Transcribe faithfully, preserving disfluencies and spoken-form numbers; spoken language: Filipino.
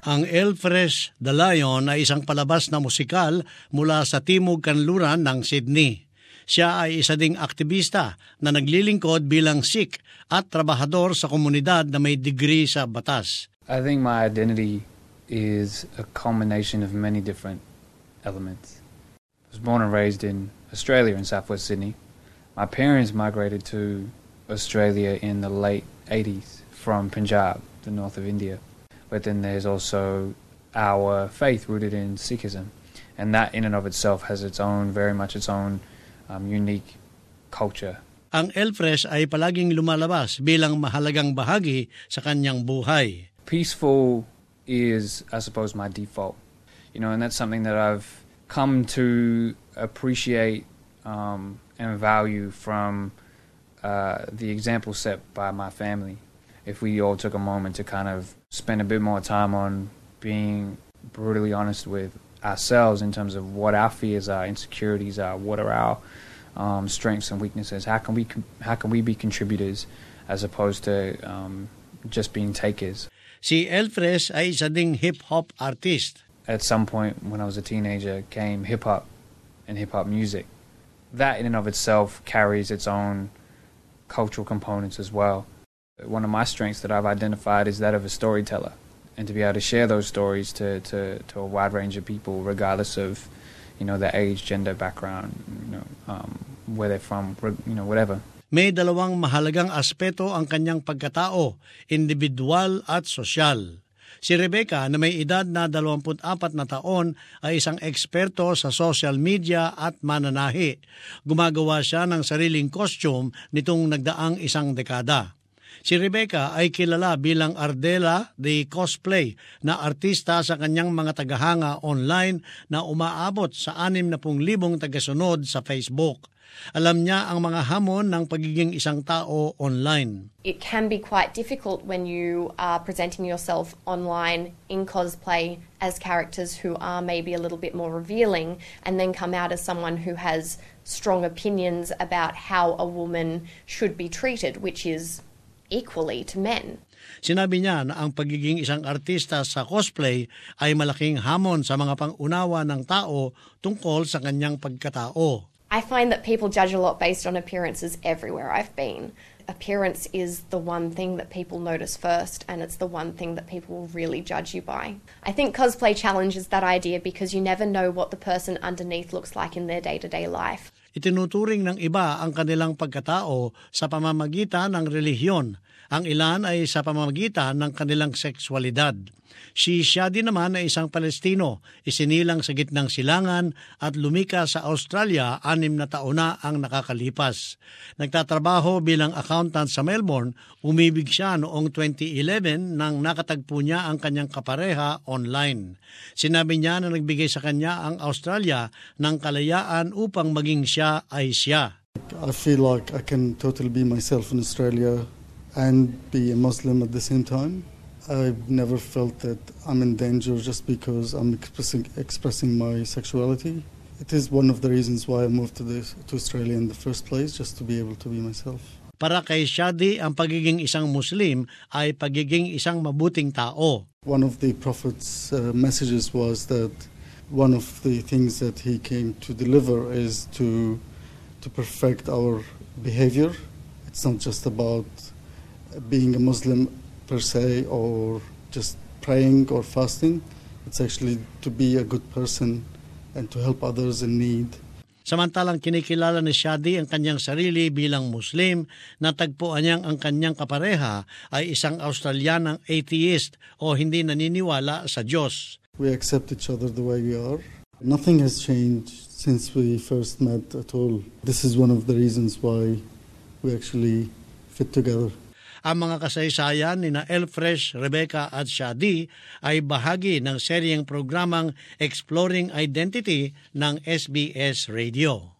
Ang Elfresh the Lion ay isang palabas na musikal mula sa Timog Kanluran ng Sydney. Siya ay isa ding aktivista na naglilingkod bilang Sikh at trabahador sa komunidad na may degree sa batas. I think my identity is a culmination of many different elements. I was born and raised in Australia in southwest Sydney. My parents migrated to Australia in the late eighties from Punjab, the north of India. But then there's also our faith rooted in Sikhism, and that in and of itself has its own, very much its own um, unique culture. Ang Elfresh ay palaging lumalabas bilang mahalagang bahagi sa kanyang buhay. Peaceful is, I suppose, my default, you know, and that's something that I've come to appreciate um, and value from uh, the example set by my family. If we all took a moment to kind of spend a bit more time on being brutally honest with ourselves in terms of what our fears are, insecurities are, what are our um, strengths and weaknesses, how can we how can we be contributors as opposed to um, just being takers. Si Elfresh ay isa ding hip-hop artist. At some point when I was a teenager came hip-hop and hip-hop music. That in and of itself carries its own cultural components as well. One of my strengths that I've identified is that of a storyteller, and to be able to share those stories to, to, to a wide range of people, regardless of, you know, their age, gender, background, you know, um, where they're from, you know, whatever. May dalawang mahalagang aspeto ang kanyang pagkatao, individual at sosyal. Si Rebecca na may edad na dalawampu't apat na taon ay isang eksperto sa social media at mananahi. Gumagawa siya ng sariling costume nitong nagdaang isang dekada. Si Rebecca ay kilala bilang Ardela the Cosplay na artista sa kanyang mga tagahanga online na umaabot sa anim na pung libong tagasunod sa Facebook. Alam niya ang mga hamon ng pagiging isang tao online. It can be quite difficult when you are presenting yourself online in cosplay as characters who are maybe a little bit more revealing and then come out as someone who has strong opinions about how a woman should be treated, which is equally to men. Sinabi niya na ang pagiging isang artista sa cosplay ay malaking hamon sa mga pang-unawa ng tao tungkol sa kanyang pagkatao. I find that people judge a lot based on appearances everywhere I've been. Appearance is the one thing that people notice first, and it's the one thing that people will really judge you by. I think cosplay challenges that idea because you never know what the person underneath looks like in their day-to-day life. Itinuturing ng iba ang kanilang pagkatao sa pamamagitan ng relihiyon. Ang ilan ay sa pamamagitan ng kanilang sexualidad. Si Shadi naman ay isang Palestino, isinilang sa gitnang silangan at lumika sa Australia anim na taon na ang nakakalipas. Nagtatrabaho bilang accountant sa Melbourne, umibig siya noong twenty eleven nang nakatagpo niya ang kanyang kapareha online. Sinabi niya na nagbigay sa kanya ang Australia ng kalayaan upang maging siya ay siya. I feel like I can totally be myself in Australia and be a Muslim at the same time. I've never felt that I'm in danger just because I'm expressing expressing my sexuality. It is one of the reasons why I moved to this to Australia in the first place, just to be able to be myself. Para kay Shadi, ang pagiging isang Muslim ay pagiging isang mabuting tao. One of the Prophet's uh, messages was that one of the things that he came to deliver is to to perfect our behavior. It's not just about being a Muslim per se or just praying or fasting. It's actually to be a good person and to help others in need. Samantalang kinikilala ni Shadi ang kanyang sarili bilang Muslim, natagpuan niyang ang kanyang kapareha ay isang Australianang atheist o hindi naniniwala sa Diyos. We accept each other the way we are. Nothing has changed since we first met at all. This is one of the reasons why we actually fit together. Ang mga kasaysayan ni na Elfresh, Rebecca at Shadi ay bahagi ng seryeng programang Exploring Identity ng S B S Radio.